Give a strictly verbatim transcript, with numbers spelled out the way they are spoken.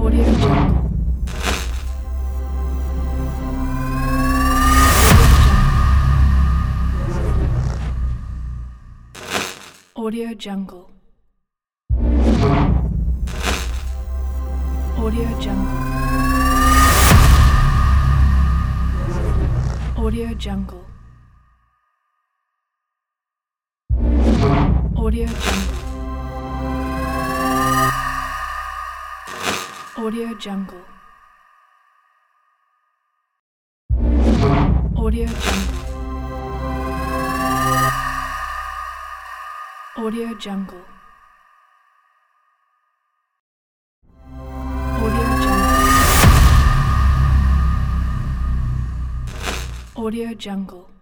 Audio Jungle. Audio Jungle. Audio Jungle. Audio Jungle. Audio Jungle. Audio Jungle. Audio Jungle. Audio Jungle. Audio Jungle. Audio Jungle.